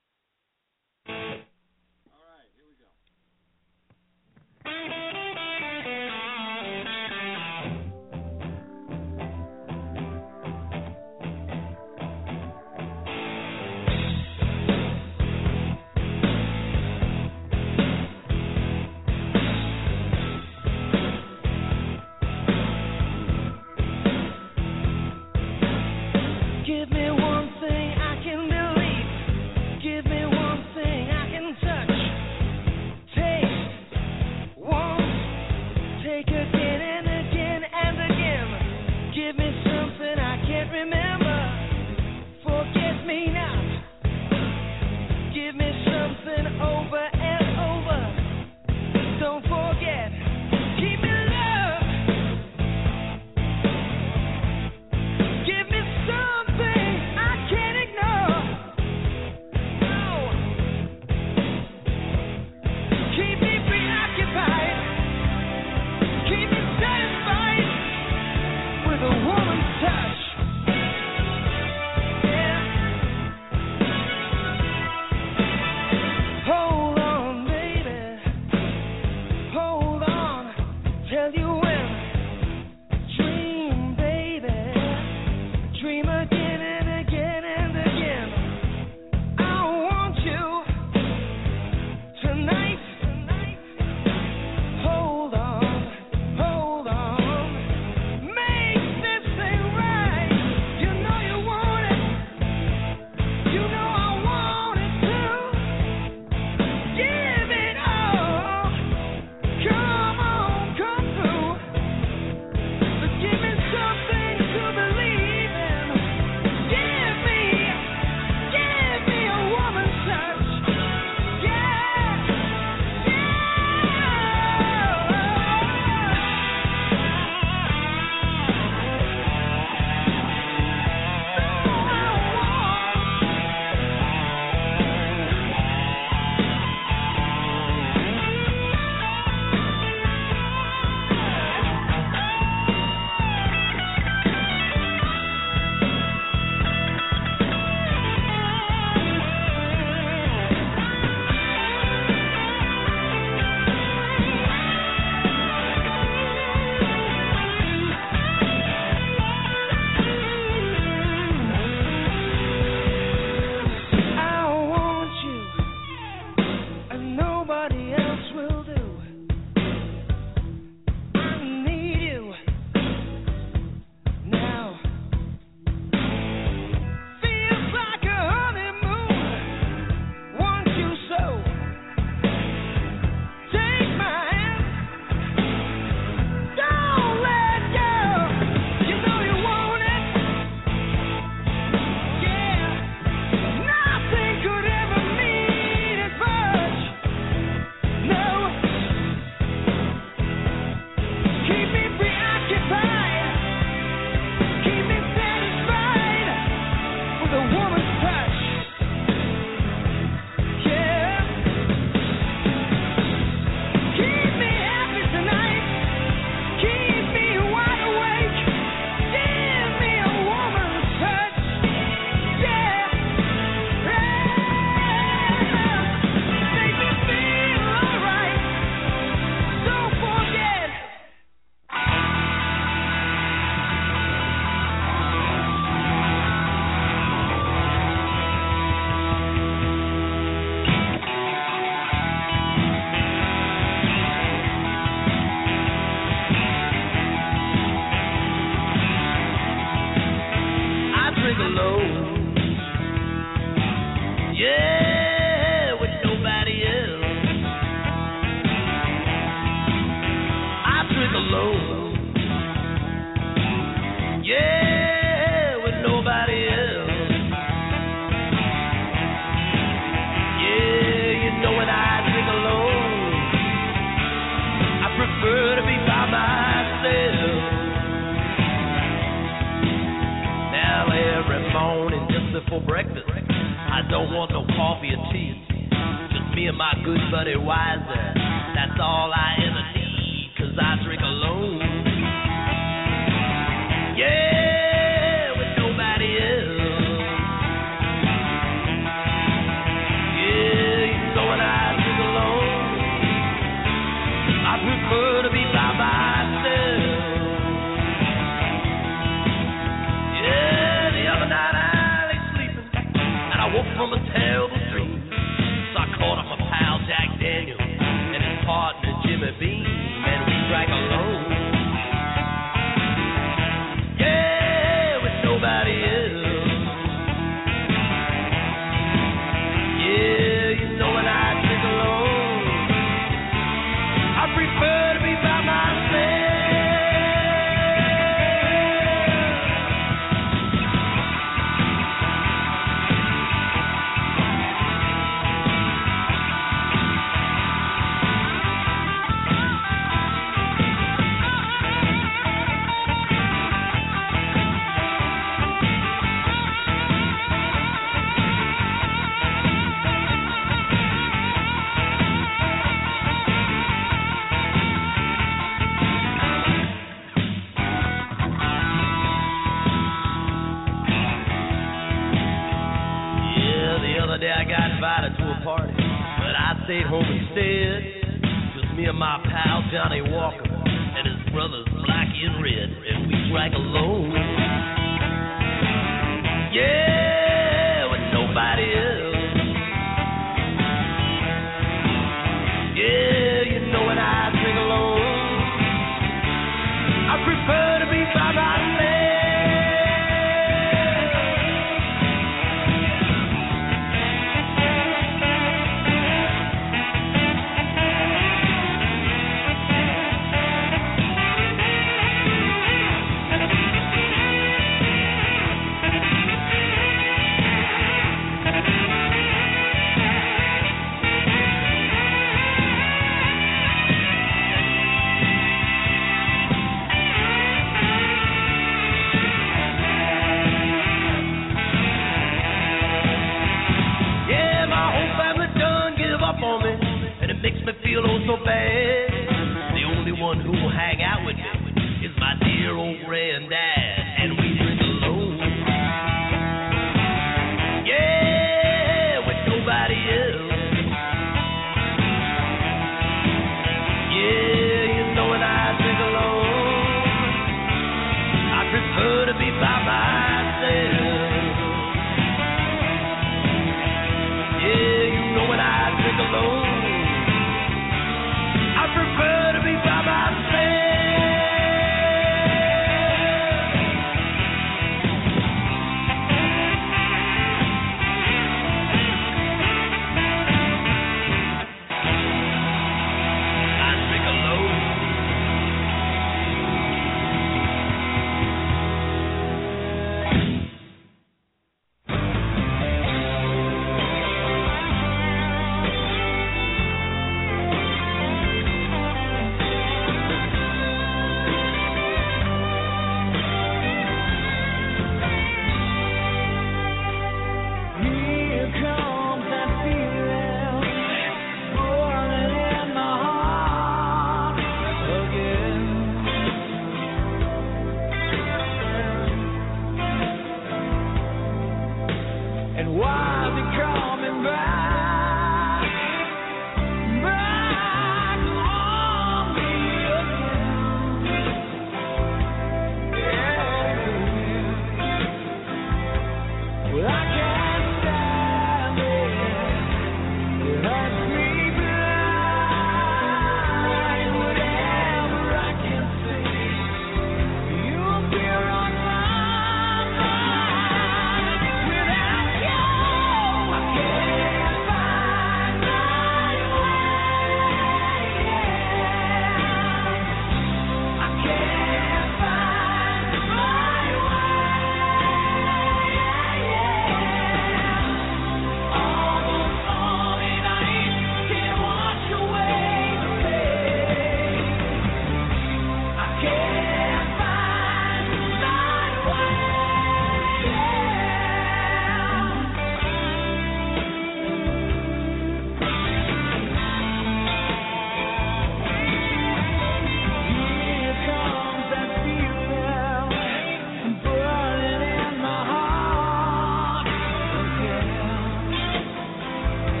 H: Give me one thing I can believe. Give me one thing I can touch. Taste one with a woman's touch. Yeah. Hold on, baby. Hold on. Tell you when. Dream, baby. Dream again and again and again. I want you tonight. Hold on, hold on. Make this thing right. You know you want it. You know I want it too. Give it all. Come on, come through. But give me something to believe in. Give me, give me a woman's touch. Yeah, I want you, and nobody else will do. I need you now. Feels like a honeymoon. Want you so. Take my hand. Don't let go. You know you want it. Yeah. Nothing could ever mean as much. No. Keep me preoccupied. Keep me satisfied with a woman's touch. Yeah. Keep me happy tonight. Keep me wide awake. Give me a woman's touch. Yeah. Make me feel alright. Don't forget.
I: I drink alone. Yeah, with nobody else. I drink alone. Yeah, with nobody else. Yeah, you know when I drink alone, I prefer to be by myself. Now every morning just before breakfast, I don't want no coffee or tea. Just me and my good buddy Wiser. That's all I ever need, 'cause I drink alone. Yeah, with nobody else. Yeah, you know when I drink alone, I prefer to be by myself. Yeah, the other night I lay sleeping and I woke from a terrible dream. So I called up my pal Jack Daniels and his partner Jimmy Beam, and we drank a stayed home instead. Just me and my pal Johnny Walker and his brothers Blackie and Red, and we drank alone. Yeah, with nobody else. Yeah, you know when I drink alone, I prefer to be by myself. On me, and it makes me feel oh so bad. The only one who will hang out with me is my dear old granddad, and we drink alone. Yeah, with nobody else. Yeah, you know when I drink alone, I prefer to be by myself. Yeah, you know when I drink alone, I prefer to be by myself. I drink alone.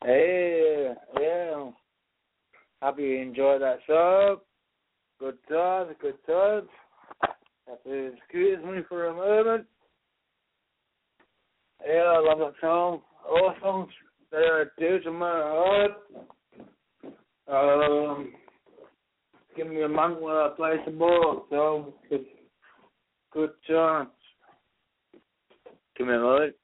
B: Hey, yeah. Happy you enjoyed that song. Good times, good times. Have to excuse me for a moment. Yeah, I love that song. Awesome. There are two to my heart. Um, give me a month while I play some more. So, good, good chance. Come here, mate.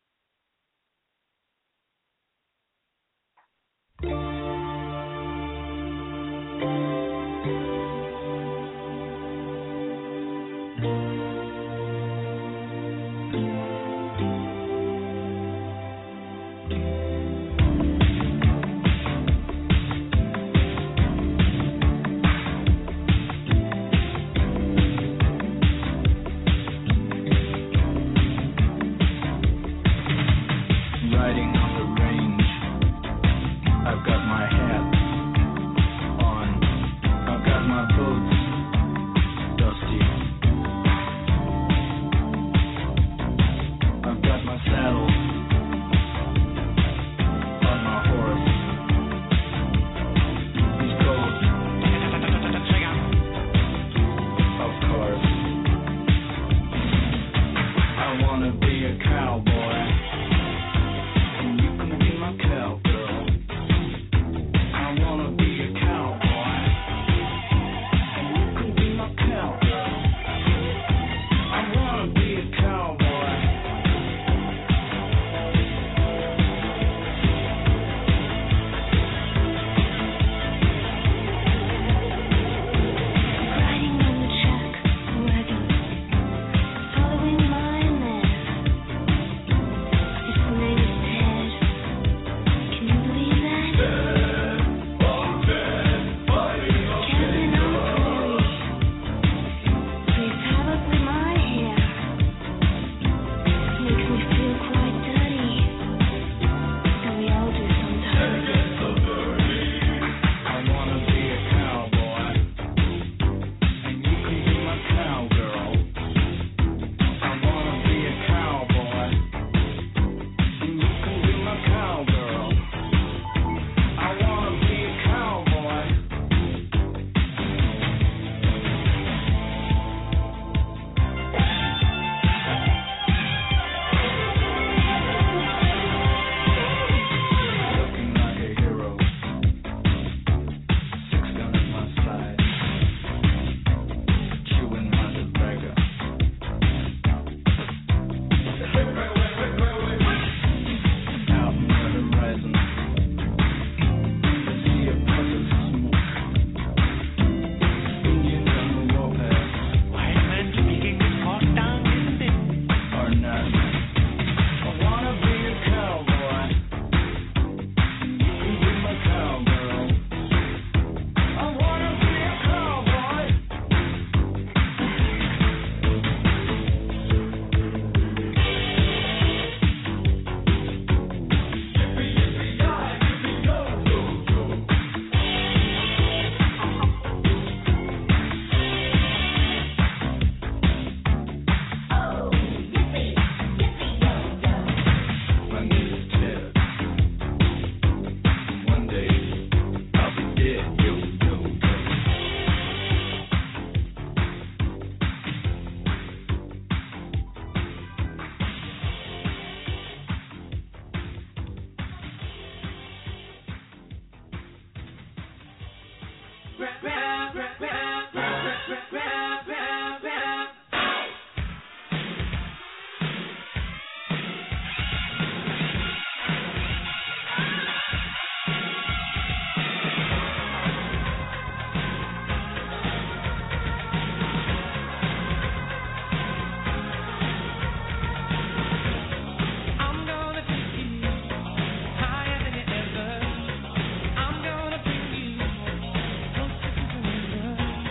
H: I'm gonna bring you closer to surrender.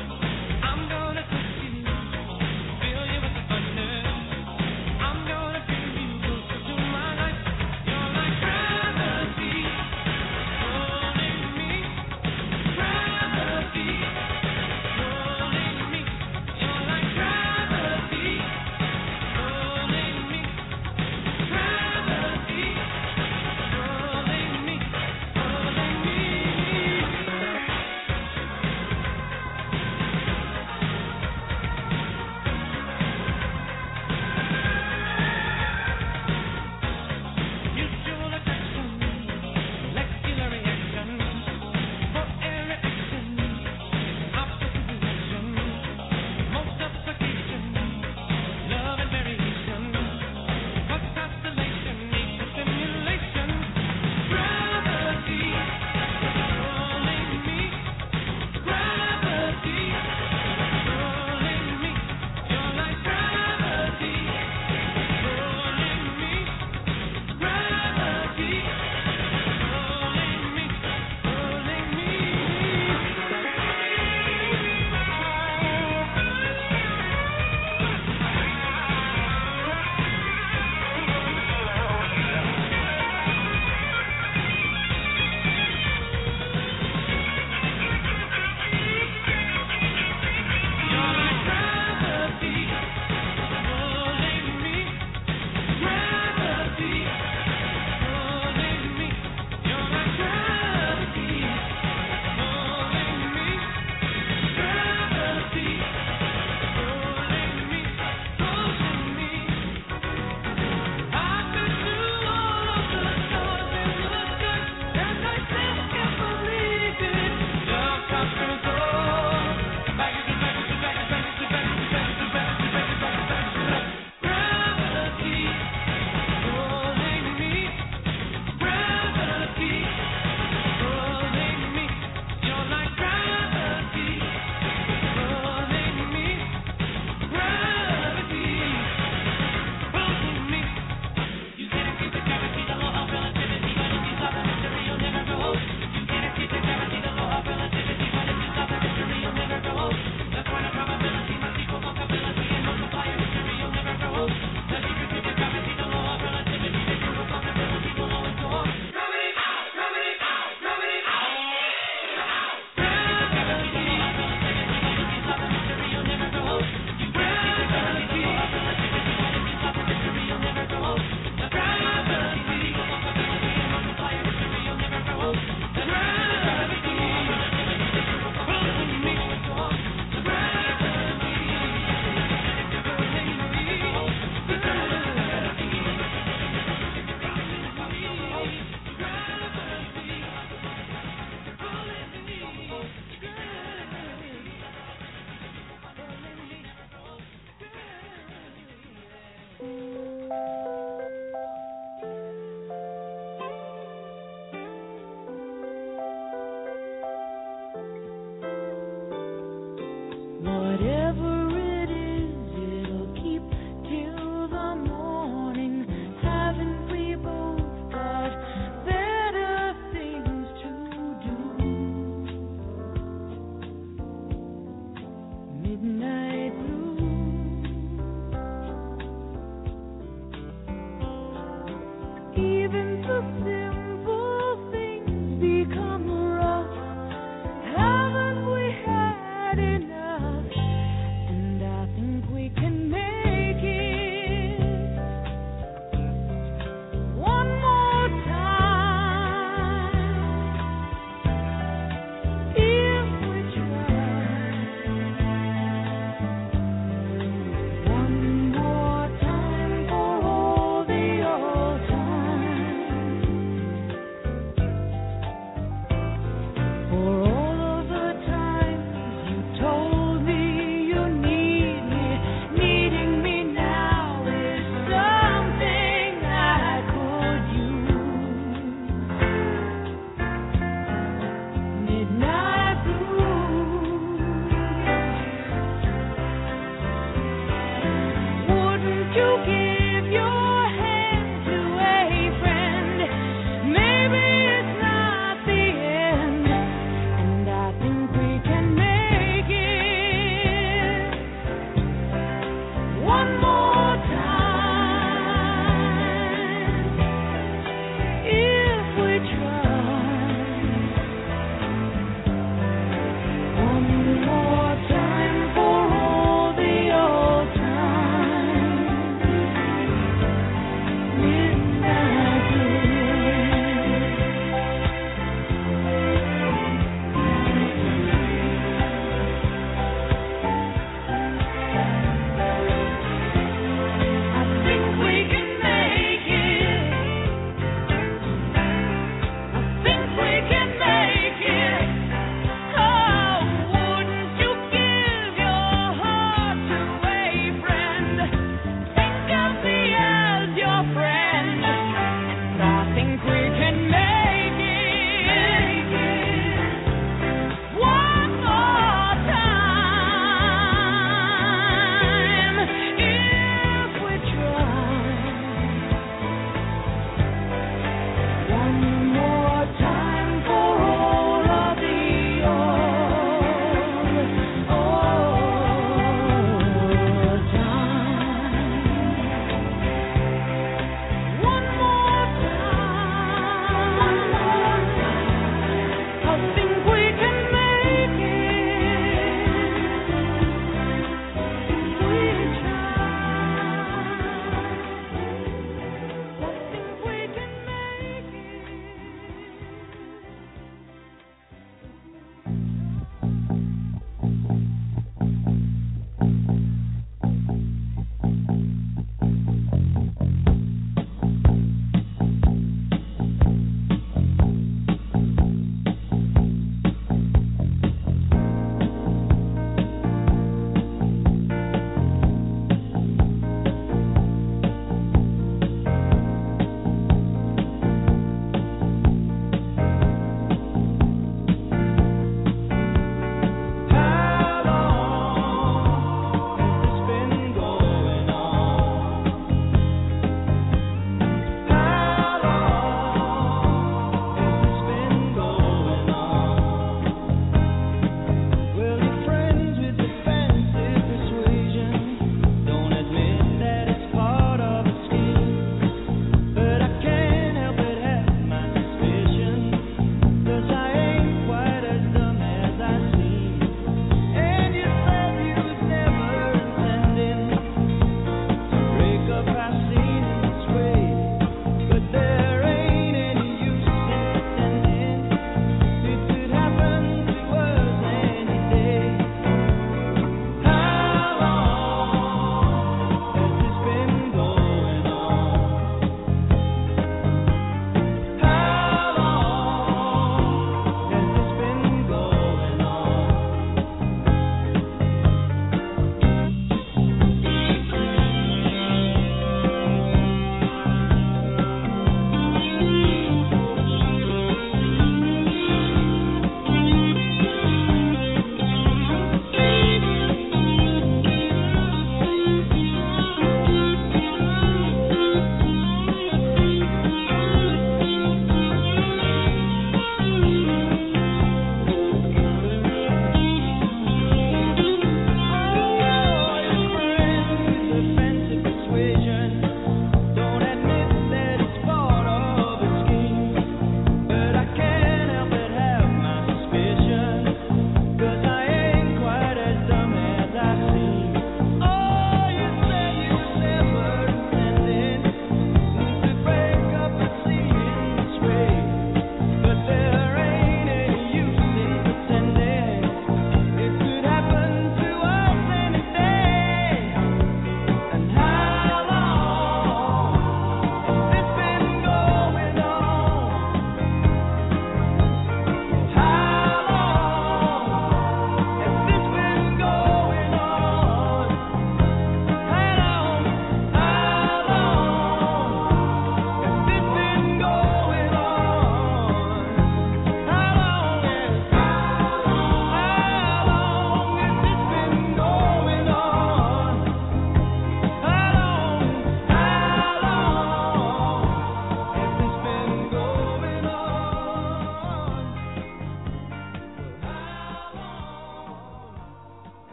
J: Whatever